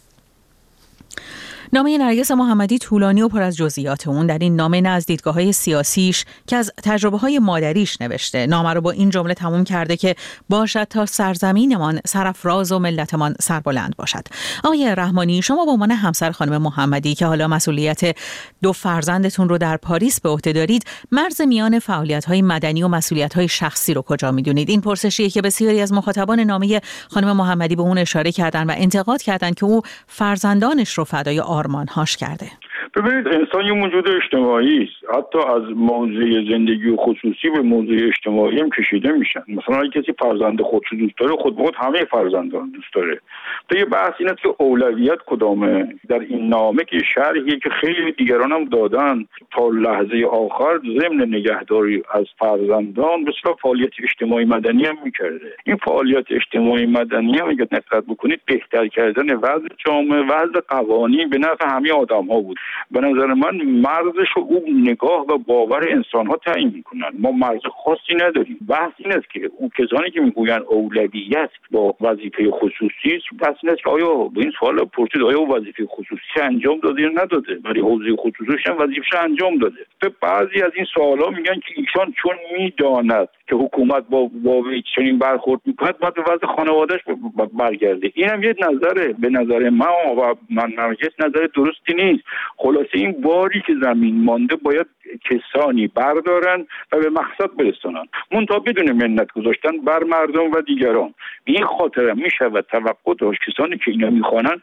نامه نرگس محمدی طولانی و پر از جزئیات. اون در این نامه نه از دیدگاه‌های سیاسیش که از تجربه‌های مادریش نوشته. نامه رو با این جمله تموم کرده که باشد تا سرزمینمان سرافراز و ملتمان سربلند باشد. آقای رحمانی، شما به عنوان همسر خانم محمدی که حالا مسئولیت دو فرزندتون رو در پاریس به عهده دارید، مرز میان فعالیت‌های مدنی و مسئولیت‌های شخصی رو کجا می‌دونید؟ این پرسشیه که بسیاری از مخاطبان نامه خانم محمدی به اون اشاره کردن و انتقاد کردن که او فرزندانش رو فدای آرمان‌هاش کرده. ببینید، انسان یه موجود اجتماعی است. حتی از موضوع زندگی خصوصی به موضوع اجتماعی هم کشیده میشن. مثلا اگه کسی فرزند خودشو دوست داره، خود به خود همه فرزندان دوست داره. تو یه بحث این است که اولویت کدامه. در این نامه که شرحیه که خیلی دیگران هم دادن، تا لحظه آخر ضمن نگهداری از فرزندان بسیار فعالیت اجتماعی مدنی هم میکرده. این فعالیت اجتماعی مدنی هم اگه دقت بکنید بهتر کردن وضع جامعه، وضع قوانین به نفع همه آدم‌ها بود. به نظر من مرزش رو او نگاه و باور انسان‌ها تعیین می‌کنن. ما مرز خاصی نداریم. بحث این است که اون کسانی که میگوین اولویت با وظیفه خصوصی است، بحث این است که آیا به این سوال پرسید آیا وظیفه خصوصی انجام داده یا نداده؟ ولی حوزه خصوصیش هم وظیفه‌اش انجام داده. به بعضی از این سوال‌ها میگن که ایشان چون میداند که حکومت با با چنین برخورد می‌کند باید به وضع خانواده‌اش برگرده. اینم یه نظره. به نظر من و من نرگس نظر درستی نیست. خلاصه این باری که زمین مانده باید کسانی بردارن و به مقصد برسونن، منتها بدون منت گذاشتن بر مردم و دیگران. به این خاطر می شود توقع داشت کسانی که اینا میخوانن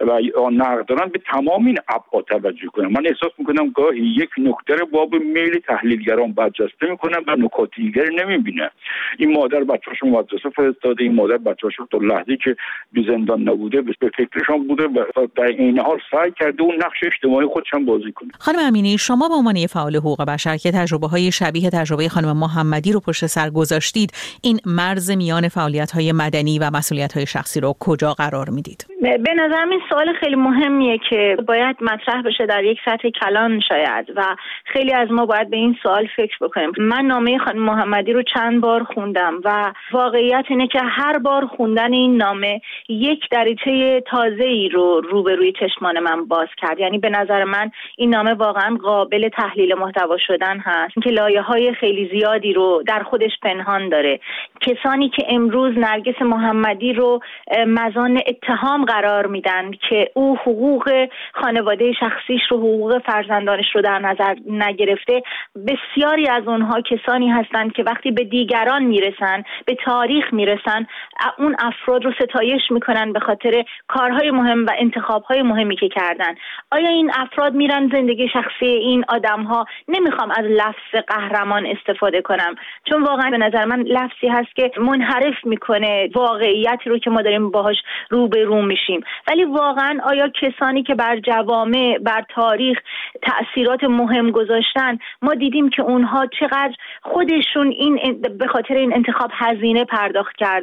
و نقد دارن به تمام این ابعاد توجه کنن. من احساس میکنم گاهی یک نکته رو باب میل تحلیلگران برجسته میکنن و نکات دیگری نمیبینن. این مادر بچه‌اشو مدرسه فرستاده، این مادر بچه‌اشو تا لحظه‌ای که بی زندان نبوده به فکرشان بوده و در این حال سعی کرده اون نقش اجتماعی خودش هم بازی کنه. خانم امینی، شما به عنوان فعال حقوق بشر که تجربه‌های شبیه تجربه خانم محمدی رو پشت سر گذاشتید، این مرز میان فعالیت‌های مدنی و مسئولیت‌های شخصی رو کجا قرار میدید؟ به نظرم این سوال خیلی مهمیه که باید مطرح بشه در یک سطح کلان شاید و خیلی از ما باید به این سوال فکر بکنیم. من نامه خانم محمدی رو چند بار خوندم و واقعیت اینه که هر بار خوندن این نامه یک دریچه تازه‌ای رو روبروی چشمان من باز کرد. یعنی به نظر من این نامه واقعا قابل تحلیل محتوا شدن هست که لایه‌های خیلی زیادی رو در خودش پنهان داره. کسانی که امروز نرگس محمدی رو مزان اتهام قرار میدن که او حقوق خانواده شخصیش رو، حقوق فرزندانش رو در نظر نگرفته، بسیاری از اونها کسانی هستند که وقتی به دیگران میرسن، به تاریخ میرسن، اون افراد رو ستایش میکنن به خاطر کارهای مهم و انتخابهای مهمی که کردن. آیا این افراد میرن زندگی شخصی این آدمها؟ نمیخوام از لفظ قهرمان استفاده کنم چون واقعا به نظر من لفظی هست که منحرف میکنه واقعیتی رو که ما داریم باهاش روبرو میشیم. ولی واقعا آیا کسانی که بر جوامع، بر تاریخ تأثیرات مهم گذاشتن، ما دیدیم که اونها چقدر خودشون این به خاطر این انتخاب هزینه پرداخت کردن،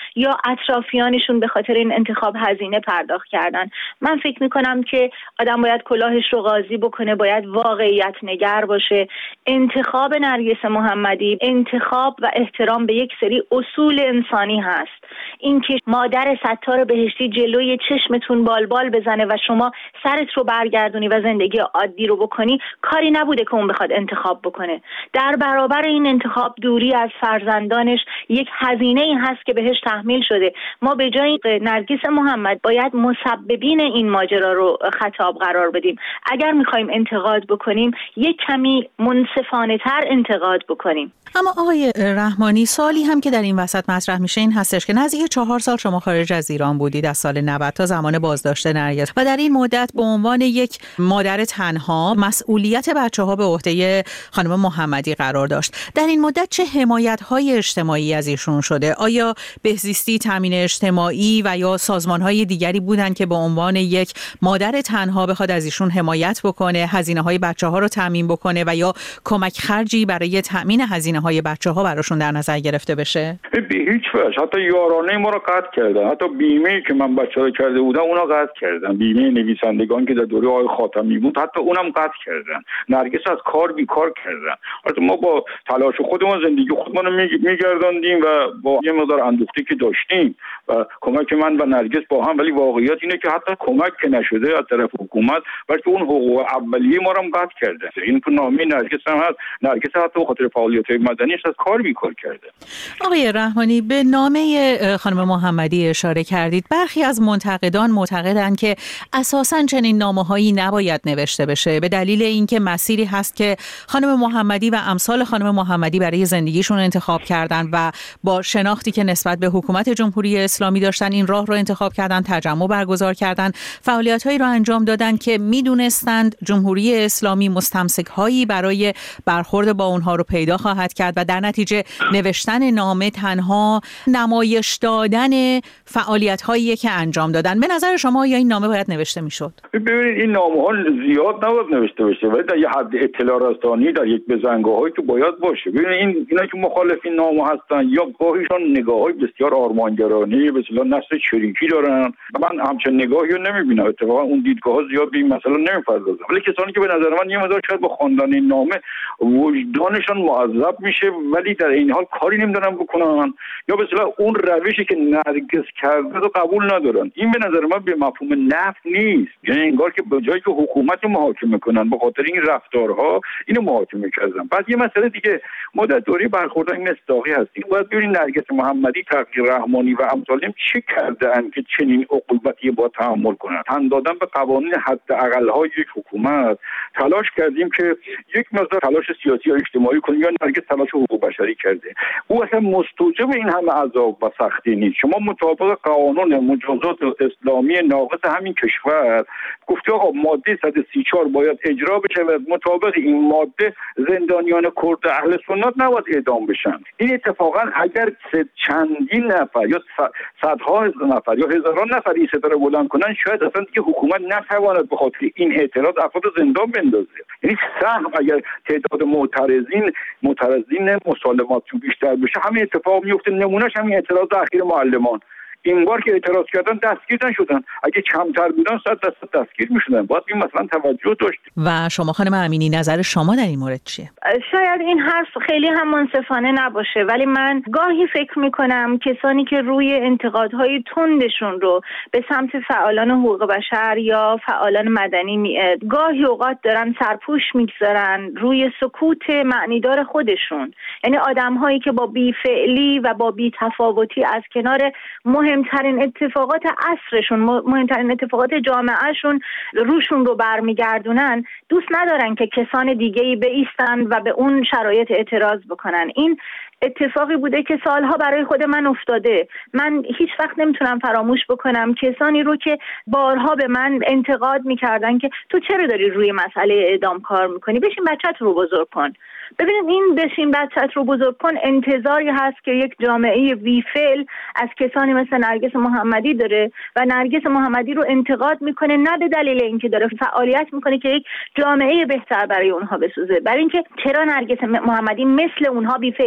یا اطرافیانشون به خاطر این انتخاب هزینه پرداخت کردن. من فکر میکنم که آدم باید کلاهش رو قاضی بکنه، باید واقعیت نگر باشه. انتخاب نرگس محمدی انتخاب و احترام به یک سری اصول انسانی هست. اینکه مادر ستار بهشتی جلوی چشمتون بالبال بزنه و شما سرت رو برگردونی و زندگی عادی رو بکنی، کاری نبوده که اون بخواد انتخاب بکنه. در برابر این انتخاب دوری از فرزندانش یک هزینه‌ای هست که بهش تحمیل شده. ما به جای نرگس محمد باید مسببین این ماجرا رو خطاب قرار بدیم. اگر میخوایم انتقاد بکنیم یک کمی منصفانه تر انتقاد بکنیم. اما آقای رحمانی، سوالی هم که در این وسط مطرح میشه این هستش که نزدیک چهار سال شما خارج از ایران بودید، از سال نود تا زمان بازداشت نرگس، و در این مدت به عنوان یک مادر تنها مسئولیت بچه‌ها به عهده خانم محمدی قرار داشت. در این مدت چه حمایت‌های اجتماعی از ایشون شده؟ آیا بهزیستی، تامین اجتماعی و یا سازمان‌های دیگری بودن که به عنوان یک مادر تنها بخواد از ایشون حمایت بکنه، هزینه‌های بچه‌ها رو تامین بکنه و یا کمک خرجی برای تامین هزینه‌های بچه‌ها براشون در نظر گرفته بشه؟ به هیچ وجه. حتی یارانه ما رو قطع کردن، حتی بیمه‌ای که من بچه‌ها کرده بودم اونا قطع کردن، بیمه نویسندگان که در دوره آقای خاتمی بود حتی اونم قطع کردن. نرگس از کار بیکار کردن. حتی ما با تلاش خودمون زندگی خودمون رو میگرداندیم و با یه مقدار اندوختی که داشتیم و کمک من و نرگس با هم، ولی واقعیت اینه که حتی کمک که نشده از طرف حکومت، بلکه اون حقوق اولیه ما رو هم قطع کرده. این تو نامه نرگس هم هست. نرگس حتی به خاطر فعالیت‌های مدنیش از کار بیکار کرده. آقای رحمانی، به نامه خانم محمدی اشاره کردید. برخی از منتقدان معتقدند که اساساً چنین نامه‌هایی نباید نوشته بشه، به دلیل اینکه مسیری هست که خانم محمدی و امثال خانم محمدی برای زندگیشون انتخاب کردن و با شناختی که نسبت به حکومت جمهوری اسلامی داشتن این راه رو انتخاب کردن، تجمع برگزار کردن، فعالیت‌هایی رو انجام دادن که میدونستند جمهوری اسلامی مستمسک‌هایی برای برخورد با اونها رو پیدا خواهد کرد و در نتیجه نوشتن نامه تنها نمایش دادن فعالیت‌هایی که انجام دادن. به نظر شما یا این نامه باید نوشته میشد؟ ببینید این نامه‌ها زیاد نباید نوشته بشه، ولی در یه حد اطلاع رسانی در یک بزنگاه‌هایی که باید باشه. ببینید این اینا که مخالف این نامه هستن یا گاهیشان نگاه‌های بسیار آرمانگرانه به اصطلاح نسل چریکی دارن. من همچین نگاهی رو نمی‌بینم. اتفاقا اون دیدگاه‌ها زیاد به این مسئله نمی‌پردازن. ولی کسانی که به نظر من یه مقدار شاید با خواندن این نامه وجدانشان معذب میشه ولی در این حال کاری نمی‌دونن بکنن، یا به اصطلاح اون روشی که نرگس کرده رو قبول ندارن. این به نظر من به مفهوم نفی نیست. یعنی انگار که به جایی که حکومت محاکمه کنن به خاطر این رفتارها اینو محاکمه کردن. بعد یه مسئله دیگه، ما در دوره برخوردهای مصداقی هستیم. باید ببینید نرگس محمدی، تقی رحمانی و امثالهم چه کردن که چنین عقوبتی با تحمل کنن. تن دادن به قوانین حداقل‌های یک حکومت. تلاش کردیم که یک مقدار تلاش سیاسی یا اجتماعی کنیم، یا نرگس تلاش حقوق بشری کرده. او اصلا مستوجب این همه عذاب و سختی نیست. شما مطابق قانون مجازات اسلامی ناقص همین کشور گفته آقا ماده صد و سی و چهار باید اجرا بشه و مطابق این ماده زندانیان کرد اهل سنت نباید اعدام بشن. این اتفاقا اگر چندین نفر یا صدها نفر یا هزاران نفر این صدا رو بلند کنن، شاید اصلا دیگه حکومت نتواند به خاطر این اعتراض افراد زندان بندازه. یعنی سهم اگر تعداد معترضین معترضین مسالمات بیشتر بشه همین اتفاق میفته. نمونهش همین اعتراض اخیر معلمان. این بار که اعتراض کردن دستگیر نشدن، اگه کمتر بودن صد درصد دستگیر میشدن. باید این مثلا توجه داشت. و شما خانم امینی نظر شما در این مورد چیه؟ شاید این حرف خیلی هم منصفانه نباشه، ولی من گاهی فکر میکنم کسانی که روی انتقادهای تندشون رو به سمت فعالان حقوق بشر یا فعالان مدنی می... گاهی اوقات دارن سرپوش میگذارن روی سکوت معنیدار خودشون. یعنی آدمهایی که با بی‌فعلی و با بی‌تفاوتی از کنار مهمترین اتفاقات عصرشون، مهمترین اتفاقات جامعهشون روشون رو برمیگردونن، دوست ندارن که کسان دیگه‌ای بایستن و به اون شرایط اعتراض بکنن. این اتفاقی بوده که سالها برای خود من افتاده. من هیچ وقت نمیتونم فراموش بکنم کسانی رو که بارها به من انتقاد میکردن که تو چرا داری روی مسئله اعدام کار میکنی؟ بشین بچت رو بزرگ کن. ببینید این بشین بچت رو بزرگ کن انتظاری هست که یک جامعه بی‌فعل از کسانی مثل نرگس محمدی داره و نرگس محمدی رو انتقاد میکنه، نه به دلیل اینکه داره فعالیت میکنه که یک جامعه بهتر برای اونها بسازه، برای اینکه چرا نرگس محمدی مثل اونها بی‌فعلی رو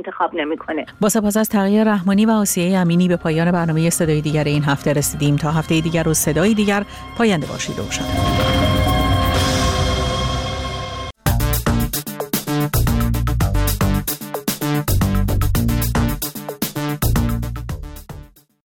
انتخاب نمیکنه. با سپاس از تغییر رحمانی و آسیه امینی به پایان برنامه صدای دیگر این هفته رسیدیم. تا هفته دیگر و صدای دیگر پاینده باشید و شاد.